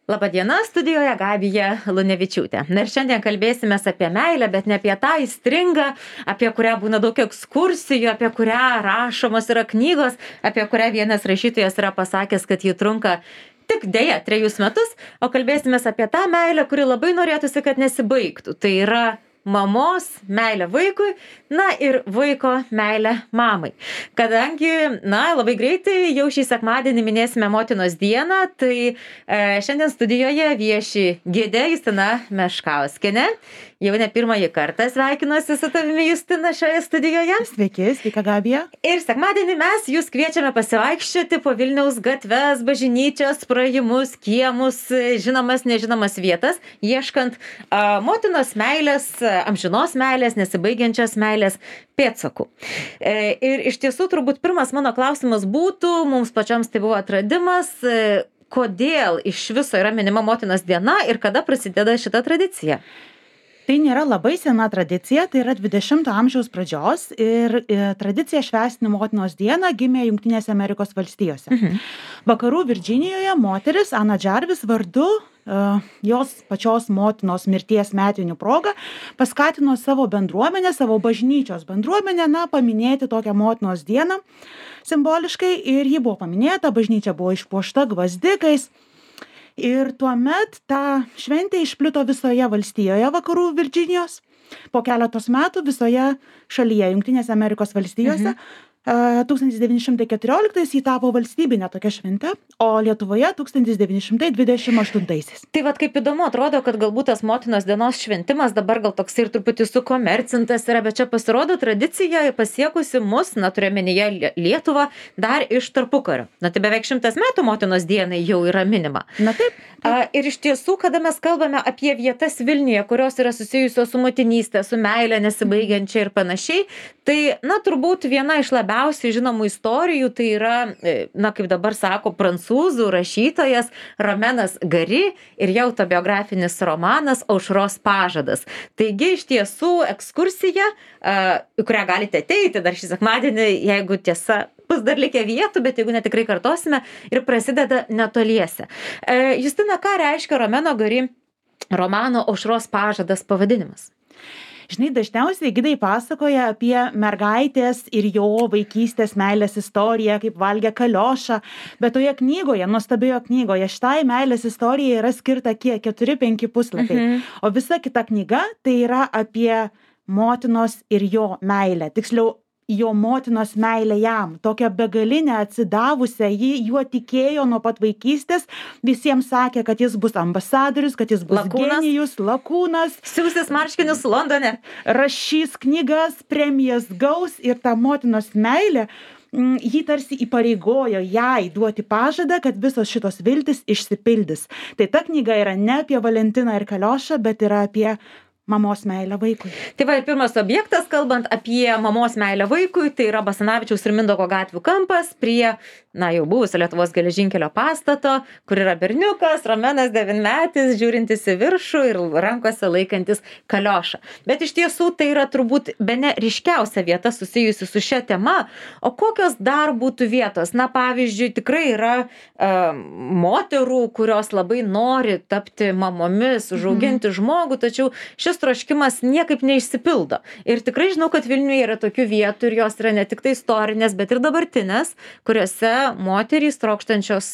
Labadiena, studijoje Gabija Lunevičiūtė. Na ir šiandien kalbėsime apie meilę, bet ne apie tą įstringą, apie kurią būna daug ekskursijų, apie kurią rašomos yra knygos, apie kurią vienas rašytojas yra pasakęs, kad ji trunka tik dėja 3 metus, o kalbėsime apie tą meilę, kuri labai norėtųsi, kad nesibaigtų. Tai yra mamos meilė vaikui, na ir vaiko meilė mamai. Kadangi, labai greitai jau šį sekmadienį minėsime motinos dieną, tai šiandien studijoje vieši Gidė Justina Meškauskienė. Jau ne pirmąjį kartą sveikinuosi su tavimi, Justina, šioje studijoje. Sveiki, sveika Gabija. Ir sekmadienį mes jūs kviečiame pasivaikščioti po Vilniaus gatves, bažnyčias, praėjimus, kiemus, žinomas, nežinomas vietas, ieškant motinos meilės, amžinos meilės, nesibaigiančios meilės pėdsakų. Ir iš tiesų turbūt pirmas mano klausimas būtų, mums pačioms tai buvo atradimas, kodėl iš viso yra minima motinos diena ir kada prasideda šita tradicija? Tai nėra labai sena tradicija, tai yra 20 amžiaus pradžios ir tradicija švęsti motinos dieną gimė Jungtinėse Amerikos valstijose. Vakarų Virdžinijoje moteris Ana Jarvis vardu jos pačios motinos mirties metinių proga paskatino savo bendruomenę, savo bažnyčios bendruomenę, paminėti tokią motinos dieną simboliškai ir ji buvo paminėta, bažnyčia buvo išpuošta gvazdikais. Ir tuomet ta šventė išplito visoje valstijoje Vakarų Virdžinijos. Po keletos metų visoje šalyje, Jungtinėse Amerikos valstijose, 1914 jį tapo valstybinė tokia šventė, o Lietuvoje 1928. Tai kaip įdomu, atrodo, kad galbūt tas motinos dienos šventimas dabar gal toks ir truputį sukomercintas yra, bet čia pasirodo tradicija pasiekusi mus, turiuomenyje Lietuvą, dar iš tarpukario. Tai beveik 100 metų motinos dienai jau yra minima. Taip. Ir iš tiesų, kada mes kalbame apie vietas Vilniuje, kurios yra susijusios su motinystė, su meilė nesibaigiančia ir panašiai, tai, turbūt viena iš labiausiai žinomų istorijų tai yra, kaip dabar sako, prancūzų rašytojas Romanas Gary ir jo autobiografinis romanas Aušros pažadas. Taigi, iš tiesų, ekskursija, į kurią galite ateiti dar šį sekmadienį, jeigu tiesa, bus dar likę vietų, bet jeigu netikrai kartosime, ir prasideda netoliese. Justina, ką reiškia Romano Gary romano Aušros pažadas pavadinimas? Žinai, dažniausiai gidai pasakoja apie mergaitės ir jo vaikystės meilės istoriją, kaip valgė kaliošą, bet toje knygoje, nuostabioje knygoje, šitai meilės istorijai yra skirta 4-5 puslapiai, o visa kita knyga tai yra apie motinos ir jo meilę, tiksliau, jo motinos meilę jam, tokią begalinę atsidavusią, ji juo tikėjo nuo pat vaikystės, visiems sakė, kad jis bus ambasadorius, kad jis bus genijus, lakūnas, siūsis marškinius Londone, rašys knygas, premijas gaus ir ta motinos meilė, jį tarsi įpareigojo jai duoti pažadą, kad visos šitos viltis išsipildys. Tai ta knyga yra ne apie Valentiną ir Kaliošą, bet yra apie mamos meilę vaikui. Tai ir pirmas objektas, kalbant apie mamos meilę vaikui, tai yra Basanavičiaus ir Mindaugo gatvių kampas prie, jau buvusio Lietuvos geležinkelio pastato, kur yra berniukas, Romanas 9-metis, žiūrintis į viršų ir rankose laikantis kaliošą. Bet iš tiesų tai yra turbūt bene ryškiausia vieta susijusi su šia tema, o kokios dar būtų vietos? Pavyzdžiui, tikrai yra moterų, kurios labai nori tapti mamomis, užauginti žmogų, tačiau šis troškimas niekaip neišsipildo. Ir tikrai žinau, kad Vilniuje yra tokių vietų ir jos yra ne tik tai istorinės, bet ir dabartinės, kuriuose moterys trokštančios,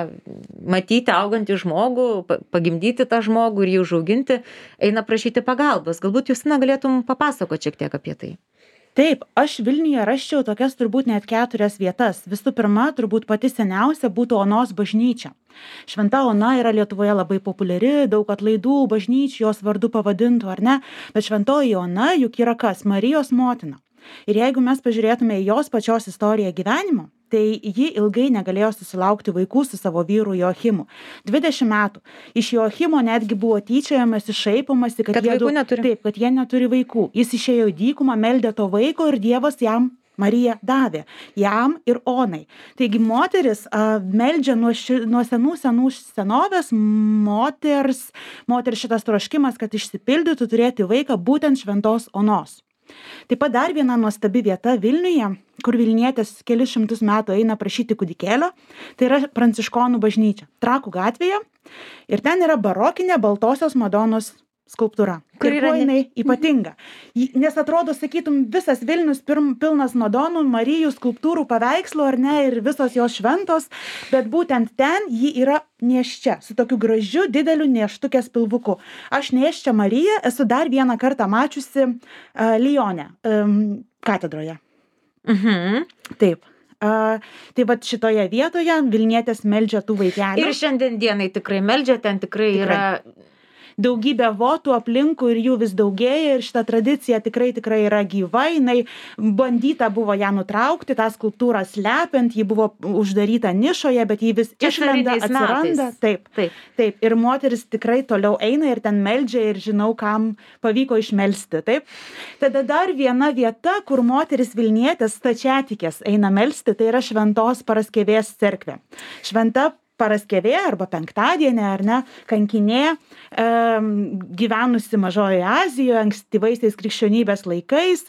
matyti augantį žmogų, pagimdyti tą žmogų ir jį užauginti, eina prašyti pagalbos. Galbūt Justina galėtum papasakoti šiek tiek apie tai. Taip, aš Vilniuje rasčiau tokias turbūt net 4 vietas. Visų pirma, turbūt pati seniausia būtų Onos bažnyčia. Šventa Ona yra Lietuvoje labai populiari, daug atlaidų, bažnyčių jos vardu pavadintų, ar ne? Bet šventoji Ona juk yra kas? Marijos motina. Ir jeigu mes pažiūrėtume į jos pačios istoriją gyvenimo, tai ji ilgai negalėjo susilaukti vaikų su savo vyru Joachimu. 20 metų. Iš Joachimo netgi buvo tyčiojamasi, šaipomasi, kad jie neturi vaikų. Jis išėjo į dykumą, meldė to vaiko ir Dievas jam Marija davė jam ir Onai. Taigi moteris meldžia nuo senų senovės moters šitas troškimas, kad išsipildytų turėti vaiką būtent šventos Onos. Taip pat dar viena nuostabi vieta Vilniuje, kur vilnietės kelis šimtus metų eina prašyti kūdikėlio, tai yra Pranciškonų bažnyčia. Trakų gatvėje Ir ten yra barokinė Baltosios Madonos skulptūra. Kuri Ir kuo yra jinai ypatinga. Nes atrodo, sakytum, visas Vilnius pilnas Madonų, Marijų, skulptūrų, paveikslų, ar ne, ir visos jos šventos, bet būtent ten ji yra nėščia, su tokiu gražiu, dideliu nėštukės pilvuku. Aš nėščią Mariją esu dar vieną kartą mačiusi Lyone, katedroje. Taip. Tai vat šitoje vietoje Vilnietės meldžia tų vaikelių. Ir šiandien dienai tikrai meldžia, ten tikrai yra daugybė votų aplinkui ir jų vis daugėja ir šita tradicija tikrai yra gyva, jinai bandyta buvo ją nutraukti, tą skulptūrą slepiant, ji buvo uždaryta nišoje, bet ji vis išlenda, atsiranda. Taip. Ir moteris tikrai toliau eina ir ten meldžia ir žinau, kam pavyko išmelsti. Taip. Tada dar viena vieta, kur moteris Vilnietės stačiatikės eina melsti, tai yra Šventos Paraskevės cerkvė. Šventa Paraskevė arba penktadienė, ar ne, kankinė, gyvenusi Mažojoje Azijoje, ankstyvaisiais krikščionybės laikais,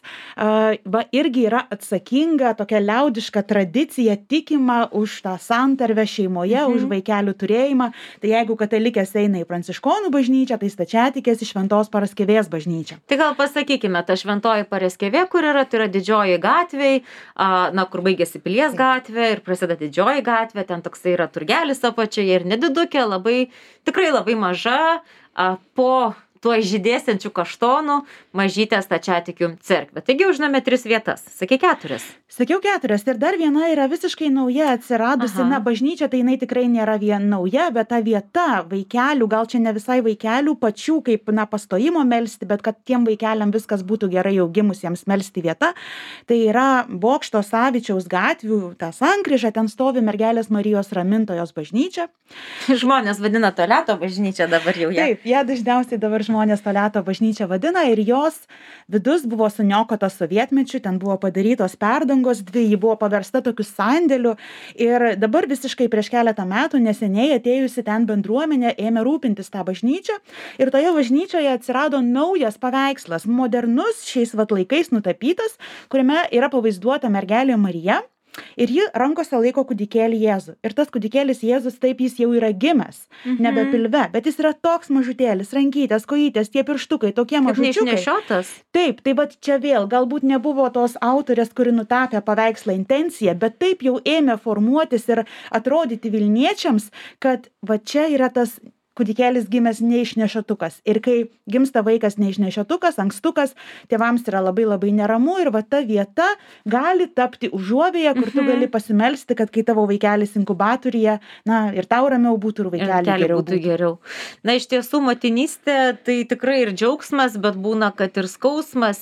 irgi yra atsakinga tokia liaudiška tradicija, tikima už tą santarvę šeimoje, už vaikelių turėjimą. Tai jeigu katalikės eina į Pranciškonų bažnyčią, tai stačiatikės į Šventos Paraskevės bažnyčią. Tai gal pasakykime, ta Šventoji Paraskevė, kur yra, tai yra didžioji gatvė, kur baigėsi Pilies gatvė ir prasideda didžioji gatvė, ten toksai yra turgelis apačioje ir nedidukė, tikrai labai maža, po tuo žydėsiančių kaštonų mažytė stačiatikių cerkvė. Taigi užėmėme 3 vietas. Sakei 4. Sakiau 4. Ir dar viena yra visiškai nauja atsiradusi. Na, bažnyčia tai jinai tikrai nėra vien nauja, bet ta vieta vaikelių, gal čia ne visai vaikelių pačių kaip, pastojimo melsti, bet kad tiem vaikeliam viskas būtų gerai jau gimusiems melsti vieta. Tai yra Bokšto Savičiaus gatvių, ta sankryža, ten stovi Mergelės Marijos Ramintojos bažnyčia. Žmonės vadina Tualeto bažnyčia dabar jau. Taip, jie dažniausiai dabar žmonės Tualeto bažnyčią vadina ir jos vidus buvo suniokotas sovietmečiu, ten buvo padarytos perdangos 2, ji buvo paversta tokiu sandėliu ir dabar visiškai prieš keletą metų neseniai atėjusi ten bendruomenė ėmė rūpintis tą bažnyčią ir toje bažnyčioje atsirado naujas paveikslas, modernus šiais laikais nutapytas, kuriame yra pavaizduota mergelė Marija. Ir ji rankose laiko kūdikėlį Jėzų. Ir tas kūdikėlis Jėzus, taip jis jau yra gimęs, nebe pilve, bet jis yra toks mažutėlis, rankytės, kojytės, tie pirštukai, tokie mažučiukai. Neišnešiotas. Taip, tai vat čia vėl, galbūt nebuvo tos autorės, kuri nutapė paveikslą intencija, bet taip jau ėmė formuotis ir atrodyti vilniečiams, kad va čia yra tas kūdikėlis gimęs neišnešiotukas. Ir kai gimsta vaikas neišnešiotukas, ankstukas, tėvams yra labai neramu ir va ta vieta gali tapti užuovėja, kur tu gali pasimelsti, kad kai tavo vaikelis inkubatoriuje, ir tau ramiau būtų ir vaikeliui geriau būtų. Na, iš tiesų, motinystė tai tikrai ir džiaugsmas, bet būna, kad ir skausmas,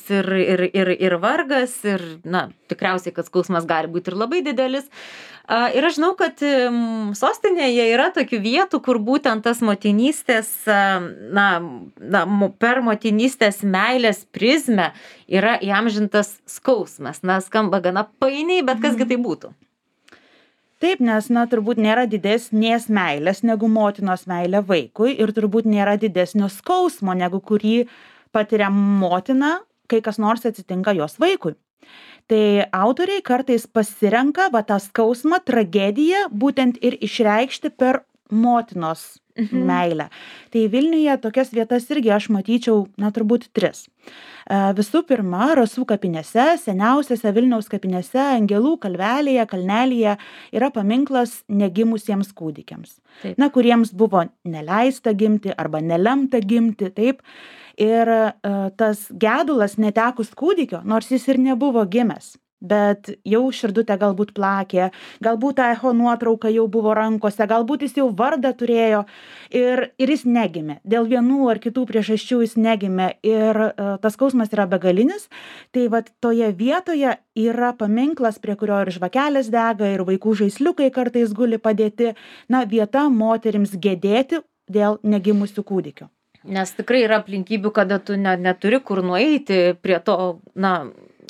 ir vargas, ir, tikriausiai, kad skausmas gali būti ir labai didelis. Ir aš žinau, kad sostinėje yra tokių vietų, kur būtent tas motinystės, per motinystės meilės prizmę yra įamžintas skausmas. Skamba gana painiai, bet kasgi tai būtų? Taip, nes, turbūt nėra didesnės meilės negu motinos meilė vaikui ir turbūt nėra didesnio skausmo, negu kurį patiria motina, kai kas nors atsitinka jos vaikui. Tai autoriai kartais pasirenka tą skausmą, tragediją būtent ir išreikšti per motinos meilę. Tai Vilniuje tokias vietas irgi aš matyčiau, turbūt 3. Visų pirma, Rasų kapinėse, seniausiose Vilniaus kapinėse, Angelų kalnelyje yra paminklas negimusiems kūdikiams. Taip. Kuriems buvo neleista gimti arba nelemta gimti, taip. Ir tas gedulas netekus kūdikio, nors jis ir nebuvo gimęs, bet jau širdutė galbūt plakė, galbūt ta echo nuotrauka jau buvo rankose, galbūt jis jau vardą turėjo ir jis negimė. Dėl vienų ar kitų priežasčių jis negimė ir tas skausmas yra begalinis. Tai toje vietoje yra paminklas, prie kurio ir žvakelės dega, ir vaikų žaisliukai kartais guli padėti, vieta moterims gedėti dėl negimusių kūdikių. Nes tikrai yra aplinkybių, kada tu neturi kur nueiti prie to,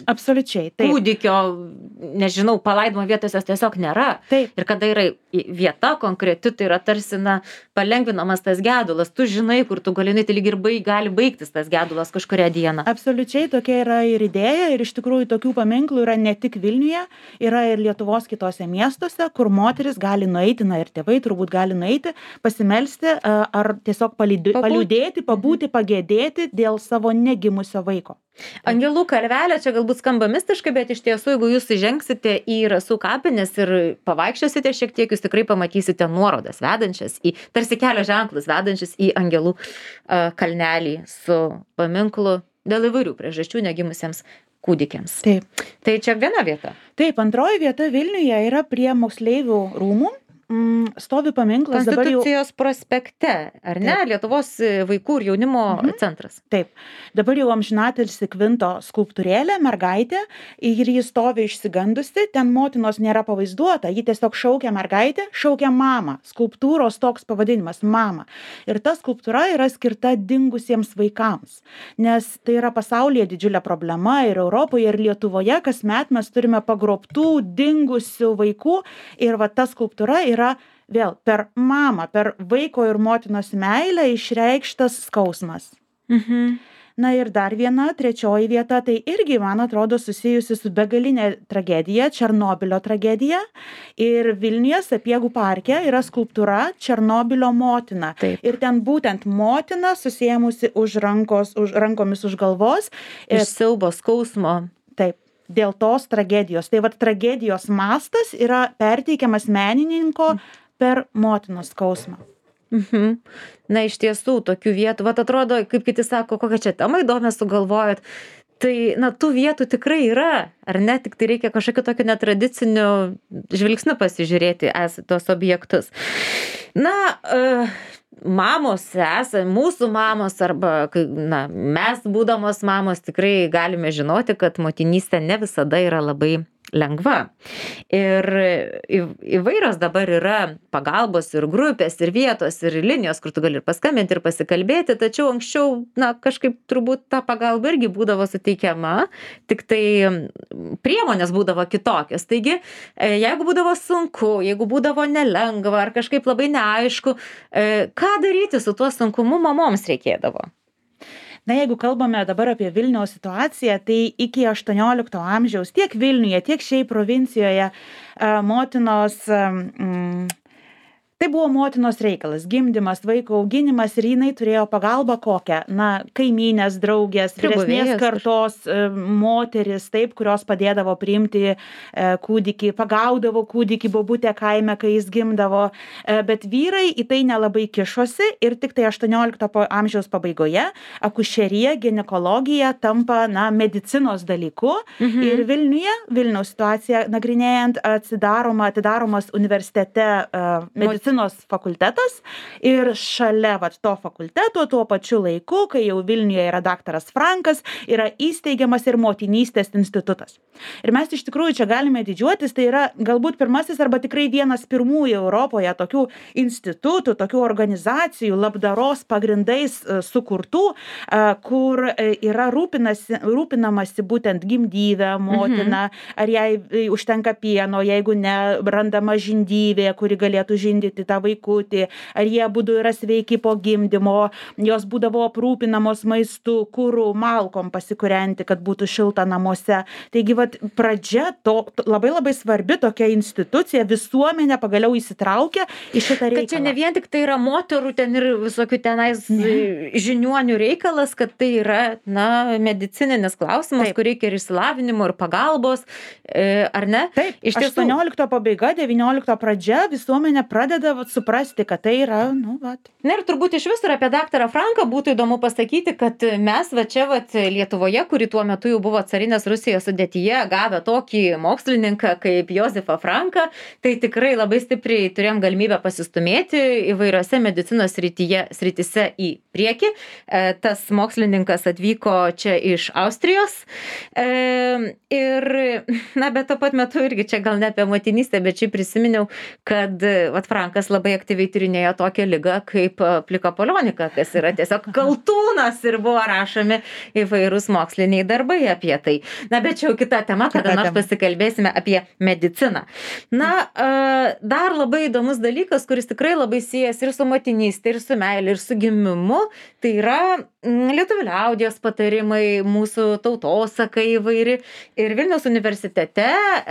Absoliučiai, taip. kūdikio, nežinau, palaidimo vietos jos tiesiog nėra. Taip. Ir kada yra vieta konkreti, tai yra tarsi, palengvinamas tas gedulas. Tu žinai, kur tu gali nueiti, lyg ir gali baigtis tas gedulas kažkurią dieną. Absoliučiai tokia yra ir idėja ir iš tikrųjų tokių paminklų yra ne tik Vilniuje, yra ir Lietuvos kitose miestuose, kur moteris gali nueiti, ir tėvai turbūt gali nueiti, pasimelsti ar tiesiog paliūdėti, pabūti, pagėdėti dėl savo negimusio vaiko. Angelų kalvelė čia galbūt skamba mistiškai, bet iš tiesų, jeigu jūs įžengsite į Rasų kapines ir pavaikščiosite šiek tiek, jūs tikrai pamatysite nuorodas vedančias tarsi kelio ženklus vedančias į Angelų kalnelį su paminklu dėl įvairių priežasčių negimusiems kūdikiams. Taip. Tai čia viena vieta. Taip, antroji vieta Vilniuje yra prie moksleivių rūmų. Stovi paminklas Konstitucijos prospekte, ar ne? Taip. Lietuvos vaikų ir jaunimo centras. Taip. Dabar jau amžinatilsį Kvinto skulptūrėlė, mergaitė, ir ji stovi išsigandusi, ten motinos nėra pavaizduota, ji tiesiog šaukia mergaitę, šaukia mamą. Skulptūros toks pavadinimas - mama. Ir ta skulptūra yra skirta dingusiems vaikams, nes tai yra pasaulyje didžiulė problema ir Europoje, ir Lietuvoje kasmet mes turime pagrobtų, dingusių vaikų ir va ta skulptūra yra vėl per mamą, per vaiko ir motinos meilę išreikštas skausmas. Na ir dar viena, trečioji vieta, tai irgi, man atrodo, susijusi su begalinė tragedija, Černobylio tragedija. Ir Vilniuje Sapiegų parke yra skulptūra Černobylio motina. Taip. Ir ten būtent motina susiėmusi rankomis už galvos. Iš siaubo skausmo. Taip. Dėl tos tragedijos. Tai vat tragedijos mastas yra perteikiamas menininko per motinos skausmą. Na, iš tiesų, tokių vietų, vat atrodo, kaip kiti sako, kokią čia temą įdomią sugalvojot. Tai, tų vietų tikrai yra, ar ne? Tik tai reikia kažkokio tokio netradicinių žvilgsnių pasižiūrėti tuos objektus. Mamos mūsų mamos arba, mes būdamos mamos tikrai galime žinoti, kad motinystė ne visada yra labai lengva. Ir įvairios dabar yra pagalbos ir grupės, ir vietos, ir linijos, kur tu gali ir paskambinti, ir pasikalbėti, tačiau anksčiau, kažkaip turbūt ta pagalba irgi būdavo suteikiama, tik tai priemonės būdavo kitokios. Taigi, jeigu būdavo sunku, jeigu būdavo nelengva, ar kažkaip labai neaišku, ką daryti su tuo sunkumu mamoms reikėdavo? Na, jeigu kalbame dabar apie Vilniaus situaciją, tai iki 18 amžiaus tiek Vilniuje, tiek šiaip provincijoje motinos, tai buvo motinos reikalas, gimdymas, vaiko auginimas ir jinai turėjo pagalbą kokią? Kaimynės, draugės, vyresnės kartos moteris, taip, kurios padėdavo priimti kūdikį, pagaudavo kūdikį bobutę kaime, kai jis gimdavo, bet vyrai į tai nelabai kišosi ir tik tai 18 amžiaus pabaigoje akušerija, ginekologija tampa, medicinos dalyku ir Vilniaus situaciją nagrinėjant atidaromas universitete medicinos fakultetas ir šalia to fakulteto tuo pačiu laiku, kai jau Vilniuje yra daktaras Frankas, yra įsteigiamas ir motinystės institutas. Ir mes iš tikrųjų čia galime didžiuotis, tai yra galbūt pirmasis arba tikrai vienas pirmųjų Europoje tokių institutų, tokių organizacijų, labdaros pagrindais sukurtų, kur yra rūpinamasi būtent gimdyvę motiną, ar jai užtenka pieno, jeigu ne, randama žindyvė, kuri galėtų žindyti tą vaikutį, ar jie abudu yra sveiki po gimdymo, jos būdavo aprūpinamos maistu, kuru, malkom pasikūrenti, kad būtų šilta namuose. Taigi, pradžia to labai labai svarbi tokia institucija, visuomenė pagaliau įsitraukia į šitą reikalą. Kad čia ne vien tik tai yra moterų ten ir visokių tenais žiniuonių reikalas, kad tai yra, medicininis klausimas, kur reikia ir išsilavinimo, ir pagalbos, ar ne? Taip, iš tiesų 18 pabaiga, 19 pradžia visuomenė pradeda suprasti, kad tai yra, Na ir turbūt iš viso ir apie daktarą Franką būtų įdomu pasakyti, kad mes čia Lietuvoje, kuri tuo metu jau buvo carinės Rusijos sudėtyje, gavę tokį mokslininką kaip Josifą Franką, tai tikrai labai stipriai turėjom galimybę pasistumėti įvairiose medicinos srityse į priekį. Tas mokslininkas atvyko čia iš Austrijos ir, bet tuo pat metu irgi čia gal ne apie motinystę, bet čia prisiminiau, kad Frankas Frankas labai aktyviai tyrinėjo tokią ligą kaip plika polionika, kas yra tiesiog kaltūnas ir buvo rašomi įvairūs moksliniai darbai apie tai. Na, bet čia jau kita tema, kada nors pasikalbėsime apie mediciną. Na, dar labai įdomus dalykas, kuris tikrai labai siejas ir su motinystė, ir su meilė, ir su gimimu, tai yra lietuvių liaudies patarimai, mūsų tautosaka įvairi. Ir Vilniaus universitete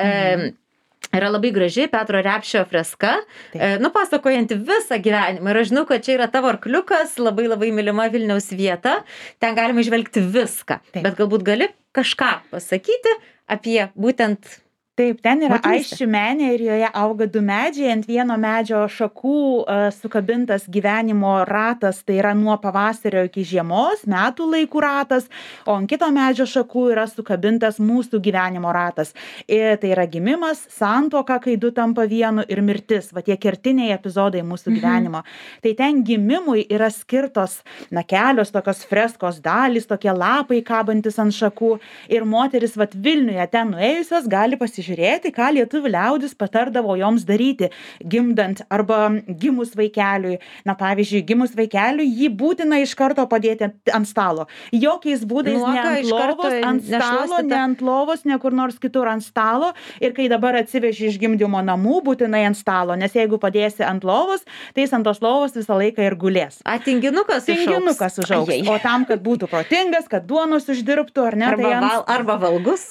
yra labai graži Petro Repšio freska, nupasakojanti visą gyvenimą. Ir aš žinau, kad čia yra tavo arkliukas, labai labai mylima Vilniaus vieta. Ten galima išvelgti viską. Taip. Bet galbūt gali kažką pasakyti apie būtent Taip, ten yra aisčių menė ir joje auga 2 medžiai. Ant vieno medžio šakų sukabintas gyvenimo ratas, tai yra nuo pavasario iki žiemos, metų laikų ratas, o ant kito medžio šakų yra sukabintas mūsų gyvenimo ratas. Ir tai yra gimimas, santuoka, kai 2 tampa vienu, ir mirtis, va tie kertiniai epizodai mūsų gyvenimo. Tai ten gimimui yra skirtos, kelios tokios freskos dalys, tokie lapai kabantis ant šakų, ir moteris va Vilniuje ten nuėjusios gali pasižiūrėti, ką lietuvių liaudis patardavo joms daryti, gimdant arba gimus vaikeliui. Na, pavyzdžiui, gimus vaikeliui jį būtina iš karto padėti ant stalo. Jokiais būdais ne ant lovos, ant stalo, ne ant lovos, ne kur nors kitur ant stalo. Ir kai dabar atsiveži iš gimdymo namų, būtinai ant stalo, nes jeigu padėsi ant lovos, tai jis ant tos lovos visą laiką ir gulės. Tinginukas užaugs. O tam, kad būtų protingas, kad duonos uždirbtų, ar ne? Arba valgus.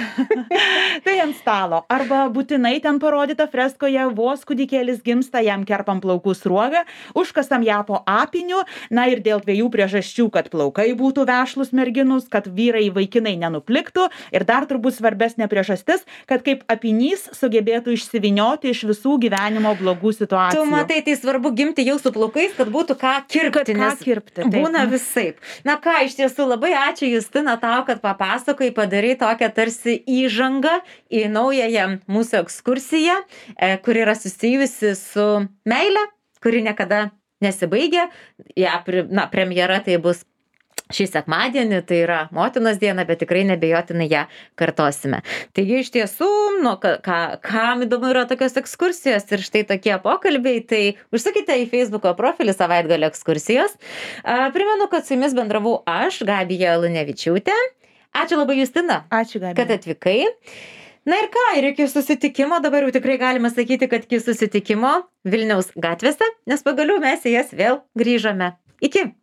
Tai ant stalo. Arba būtinai ten parodyta freskoje, vos kūdikėlis gimsta, jam kerpam plaukų sruogą, užkasam ją po apiniu, na ir dėl 2 priežasčių, kad plaukai būtų vešlus merginus, kad vyrai vaikinai nenupliktų, ir dar turbūt svarbesnė priežastis, kad kaip apinys sugebėtų išsivynioti iš visų gyvenimo blogų situacijų. Tu matai, tai svarbu gimti jau su plaukais, kad būtų ką kirpti, nes būna visaip. Na ką, iš tiesų labai ačiū, Justina, tau, kad papasakai, padarai tokią tarsi įžangą į naująją mūsų ekskursiją, kuri yra susijusi su meile, kuri niekada nesibaigia. Premjera tai bus šį sekmadienį, tai yra motinos diena, bet tikrai nebejotinai ją kartosime. Taigi iš tiesų, kam įdomu yra tokios ekskursijos ir štai tokie pokalbiai, tai užsukite į Facebooko profilį Savaitgalio ekskursijos. Primenu, kad su jumis bendravau aš, Gabija Lunevičiūtė. Ačiū labai, Justina, Ačiū, Gabija, kad atvykai. Na ir ką, ir iki susitikimo, dabar jau tikrai galima sakyti, kad iki susitikimo Vilniaus gatvėse, nes pagaliau mes į jas vėl grįžome. Iki!